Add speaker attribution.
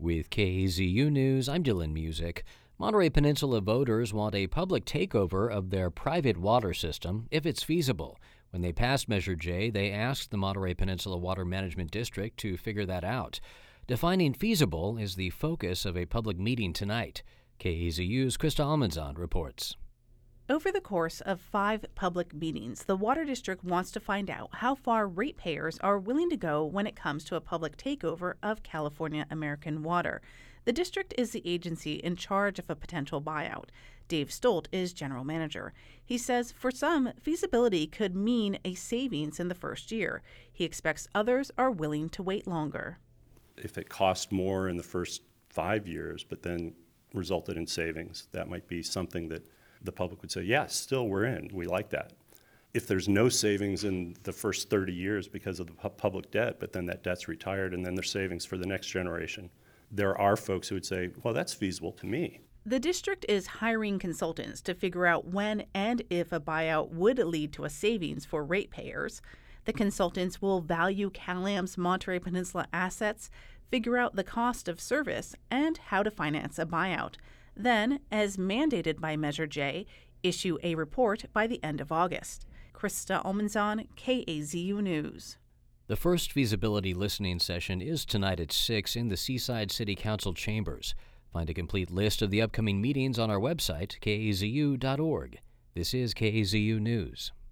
Speaker 1: With KAZU News, I'm Dylan Music. Monterey Peninsula voters want a public takeover of their private water system if it's feasible. When they passed Measure J, they asked the Monterey Peninsula Water Management District to figure that out. Defining feasible is the focus of a public meeting tonight. KAZU's Krista Almanzon reports.
Speaker 2: Over the course of 5 public meetings, the Water District wants to find out how far ratepayers are willing to go when it comes to a public takeover of California American Water. The district is the agency in charge of a potential buyout. Dave Stolt is general manager. He says for some, feasibility could mean a savings in the first year. He expects others are willing to wait longer.
Speaker 3: If it cost more in the first 5 years, but then resulted in savings, that might be something that the public would say, yes, still we're in. We like that. If there's no savings in the first 30 years because of the public debt, but then that debt's retired and then there's savings for the next generation, there are folks who would say, well, that's feasible to me.
Speaker 2: The district is hiring consultants to figure out when and if a buyout would lead to a savings for ratepayers. The consultants will value CalAM's Monterey Peninsula assets, figure out the cost of service, and how to finance a buyout. Then, as mandated by Measure J, issue a report by the end of August. Krista Almanzon, KAZU News.
Speaker 1: The first feasibility listening session is tonight at 6 in the Seaside City Council chambers. Find a complete list of the upcoming meetings on our website, kazu.org. This is KAZU News.